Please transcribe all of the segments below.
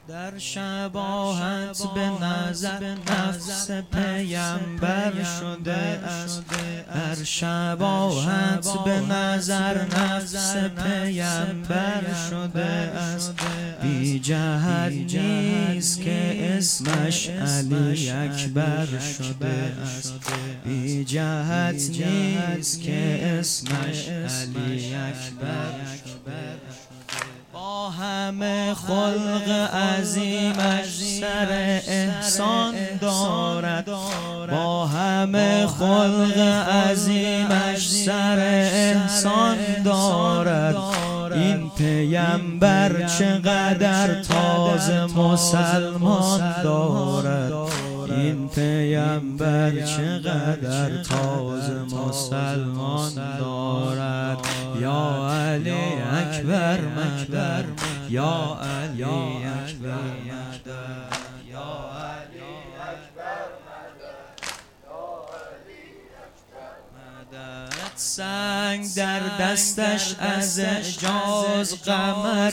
در شباهت به نظر نفس پیامبر شده است. در شباهت به نظر نفس پیامبر شده است. بی جهت نیست که اسمش علی اکبر شده است. بی جهت نیست که اسمش علی اکبر شده است. با همه خلق عظیمش سر احسان دارد. با همه خلق عظیمش سر احسان دارد. این پیامبر چقدر تازه مسلمان دارد. این پیامبر چقدر تازه مسلمان دارد. یا علی اکبر مدد، یا علی اکبر مدد، یا علی اکبر مدد، یا علی اکبر مدد. سنگ در دستش از اعجاز قمر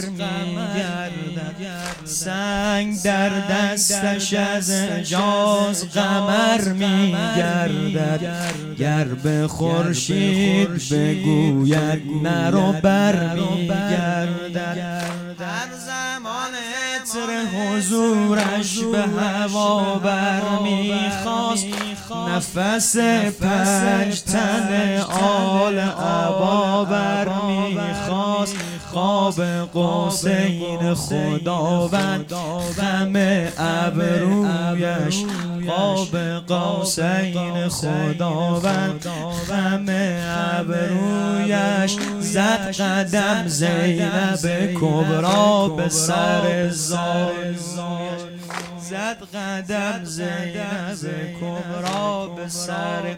می‌گردد. سنگ در دستش از اعجاز قمر می‌گردد. گر به خورشید بگوید نرو بر می‌گردد. هر زمان عطر حضورش به هوا بر می‌خاست. نفس پنج تن آل عبا بر می‌خواست. قاب قوسین خداوند خم ابرویش. قاب قوسین خداوند خم ابرویش. زد قدم زینب کبرا به سر زانویش. زد قدم زینب کبرا به سر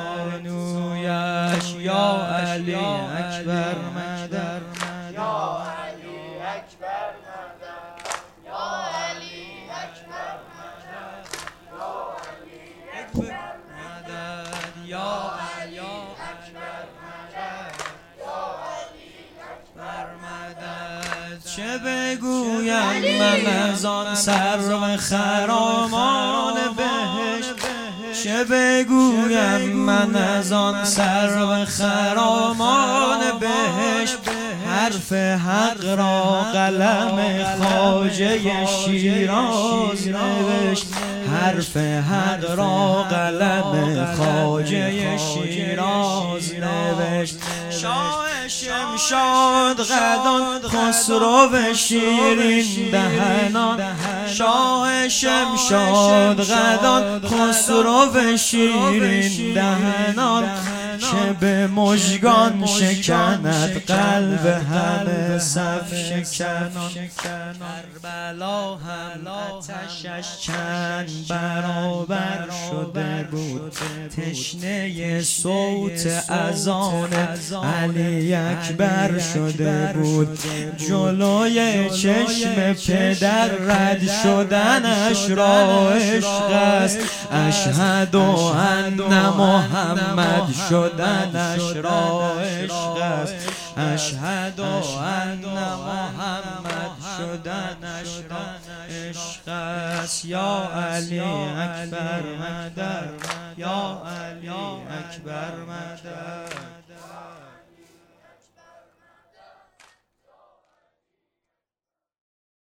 زانویش. یا علی اکبر مدد، یا علی اکبر مدد، یا علی اکبر مدد، یا علی اکبر مدد، یا علی اکبر مدد، یا علی اکبر مدد. چه بگویم من از آن سرو خرامان بهشت. چه بگویم من از آن سرو خرامان بهشت. حرف حق را قلم خواجه شیراز نوشت. حرف حق را قلم خواجه شیراز نوشت. شاه شمشاد قدان خسرو شیرین دهنان. شاه شمشاد قدان خسرو شیرین دهنان. که به مژگان شکند قلب همه صف شکنان. کربلا هم آتشش چند برابر شده بود. تشنه صوت اذان علی اکبر شده بود. جلوی چشم پدر رد شدنش را عشق است. اشهد ان محمد شدنش را عشق است. اشهد ان محمد شدنش را عشق است. یا علی اکبر مدد، یا علی اکبر مدد.